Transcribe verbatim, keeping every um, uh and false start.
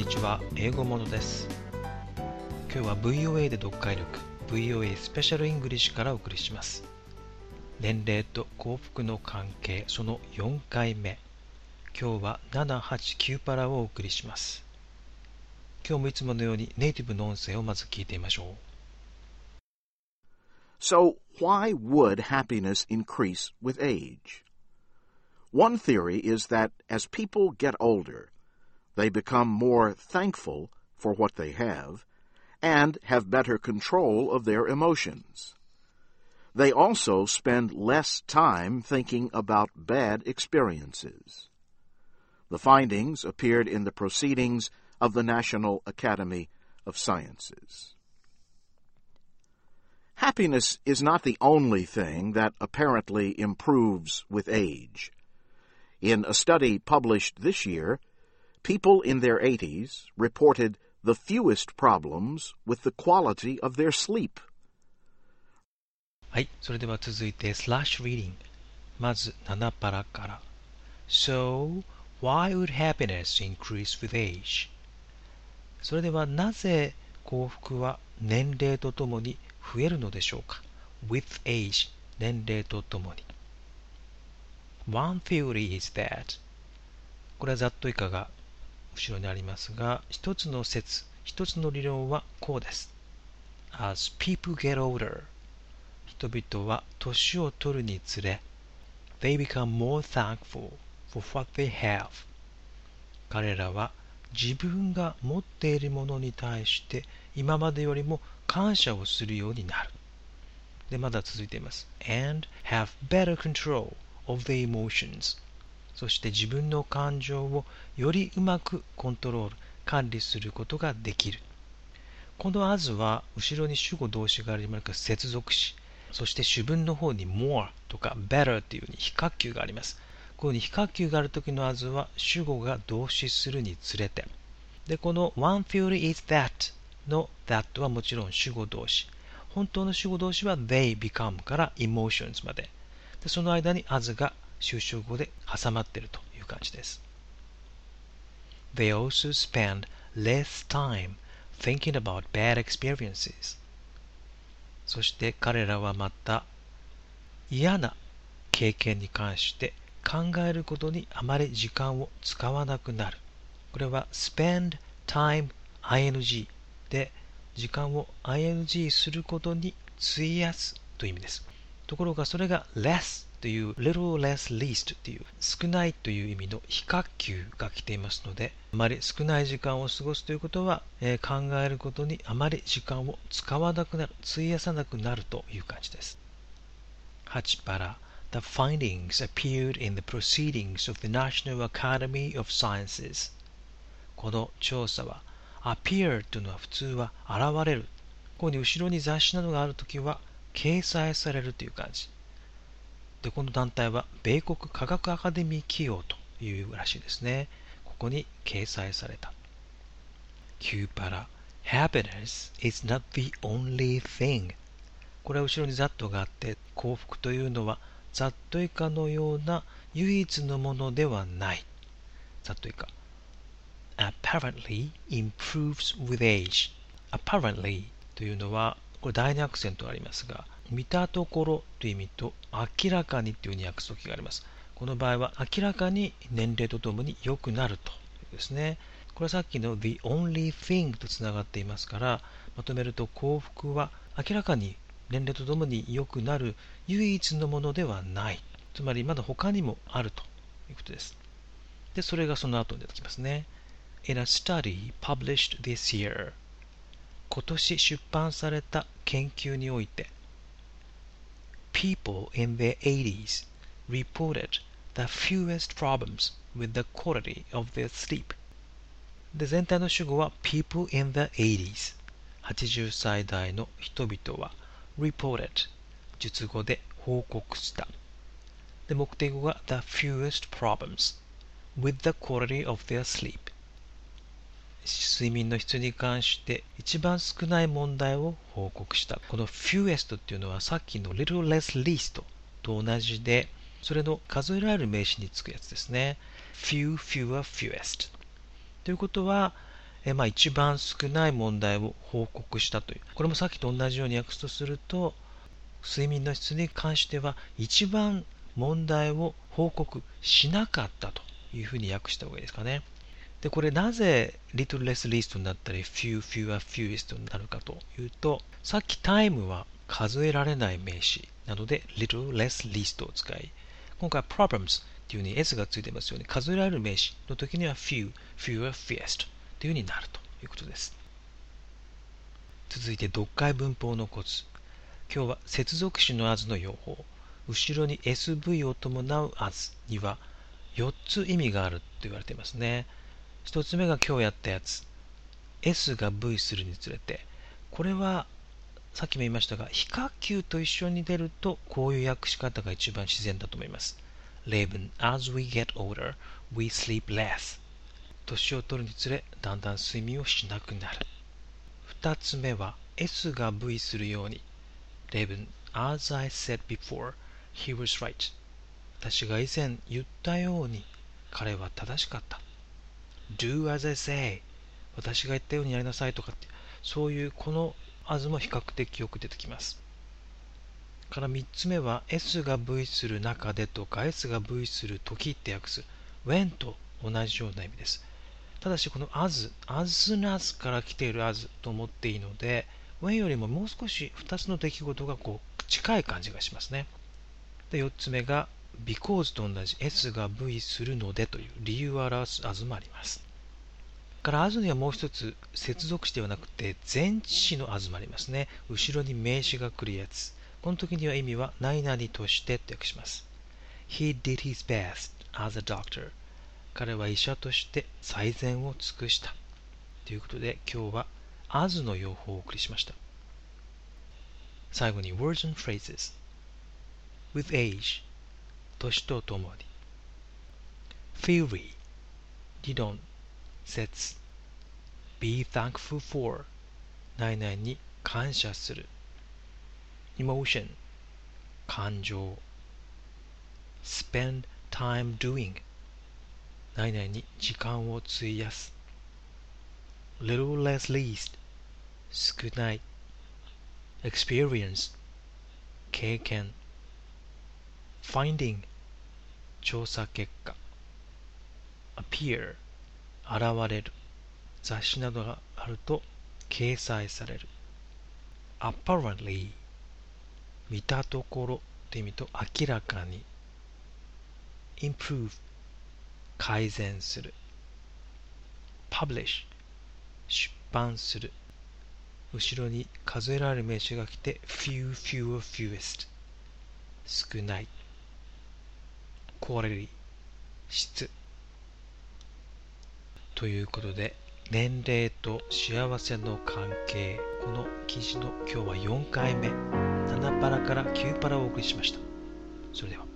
にちは、英語ものです。今日は ブイオーエー で読解力 ブイオーエー スペシャルイングリッシュからお送りします。年齢と幸福の関係そのよんかいめ。今日はなな、はち、きゅうパラをお送りします。今日もいつものようにネイティブの音声をまず聞いてみましょう。 So, why would happiness increase with age? One theory is that as people get older, they become more thankful for what they have and have better control of their emotions. They also spend less time thinking about bad experiences. The findings appeared in the proceedings of the National Academy of Sciences. Happiness is not the only thing that apparently improves with age. In a study published this year, people in their eighties reported the fewest problems with the quality of their sleep. はい、それでは続いてスラッシュリーディング。まずななパラから。So, why would happiness increase with age? それではなぜ幸福は年齢とともに増えるのでしょうか。 with age 年齢とともに。 One theory is that これはざっと以下が後ろにありますが、一つの説、一つの理論はこうです。 As people get older 人々は年を取るにつれ They become more thankful for what they have 彼らは自分が持っているものに対して今までよりも感謝をするようになる。で、まだ続いています。And have better control of their emotions そして自分の感情をよりうまくコントロール、管理することができる。この as は後ろに主語動詞がありますから接続詞。そして主文の方に more とか better というように非角球があります。こういうふうに非角球があるときの as は主語が動詞するにつれて。で、この one theory is that の that はもちろん主語動詞。本当の主語動詞は they become から emotions まで。で、その間に as が修飾語で挟まっているという感じです。They also spend less time thinking about bad experiences. そして彼らはまた嫌な経験に関して考えることにあまり時間を使わなくなる。これは spend time ing で時間を ing することに費やすという意味です。ところがそれが less という little less least という少ないという意味の非角球が来ていますので、あまり少ない時間を過ごすということは、えー、考えることにあまり時間を使わなくなる、費やさなくなるという感じです。はちパラ The findings appeared in the proceedings of the National Academy of Sciences. この調査は appear というのは普通は現れる。ここに後ろに雑誌などがあるときは掲載されるという感じ。で、この団体は米国科学アカデミー企業というらしいですね。ここに掲載された。きゅうパラ Happiness is not the only thing. これは後ろにざっとがあって幸福というのはざっと以下のような唯一のものではない。ざっと以下。Apparently improves with age. Apparently というのはこれ第二アクセントがありますが、見たところという意味と明らかにというふうに訳す時があります。この場合は明らかに年齢とともに良くなるというですね。これはさっきの the only thing とつながっていますから、まとめると幸福は明らかに年齢とともに良くなる唯一のものではない。つまりまだ他にもあるということです。で、それがその後に出てきますね。In a study published this year. 今年出版された研究においてPeople in their eighties reported the fewest problems with the quality of their sleep. で、全体の主語は people in the eighties。はちじゅっさい代の人々は reported 述語で報告した。で、目的語が the fewest problems with the quality of their sleep。睡眠の質に関して一番少ない問題を報告した。この fewest っていうのはさっきの little less least と同じで、それの数えられる名詞につくやつですね。few, fewer, fewest。ということは、 えまあ、一番少ない問題を報告したという。これもさっきと同じように訳すとすると、睡眠の質に関しては一番問題を報告しなかったというふうに訳した方がいいですかね。で、これなぜ little less least になったり few fewer fewest になるかというと、さっき time は数えられない名詞なので little less least を使い、今回 problems っていうふうに s がついてますように数えられる名詞の時には few fewer fewest というふうになるということです。続いて読解文法のコツ。今日は接続詞の as の用法。後ろに エスブイ を伴う as にはよっつ意味があると言われていますね。ひとつめが今日やったやつ。S が V するにつれて、これはさっきも言いましたが、非課級と一緒に出るとこういう訳し方が一番自然だと思います。Leben, as we get older, we sleep less. 年を取るにつれ、だんだん睡眠をしなくなる。二つ目は S が V するように、Leben, as I said before, he was right. 私が以前言ったように、彼は正しかった。Do as I say. 私が言ったようにやりなさいとかって、そういうこの as も比較的よく出てきます。からみっつめは S が V する中でとか S が V する時って訳す when と同じような意味です。ただしこの as, as soon as から来ている as と思っていいので when よりももう少しふたつの出来事がこう近い感じがしますね。でよっつめが because と同じ S が V するのでという理由を表す as もあります。から as にはもう一つ接続詞ではなくて前置詞の as もありますね。後ろに名詞が来るやつ。この時には意味は何々としてと訳します。He did his best as a doctor. 彼は医者として最善を尽くした。ということで今日は as の用法をお送りしました。最後に words and phrases. With age 年とともに Theory 理論説 Be thankful for 何々に感謝する Emotion 感情 Spend time doing 何々に時間を費やす Little less least 少ない Experience 経験 Finding 調査結果 Appear 現れる雑誌などがあると掲載される Apparently 見たところという意味と明らかに Improve 改善する Publish 出版する後ろに数えられる名詞が来て few, fewer, fewest 少ない Quality 質ということで年齢と幸せの関係この記事の今日はよんかいめななパラからきゅうパラをお送りしました。それでは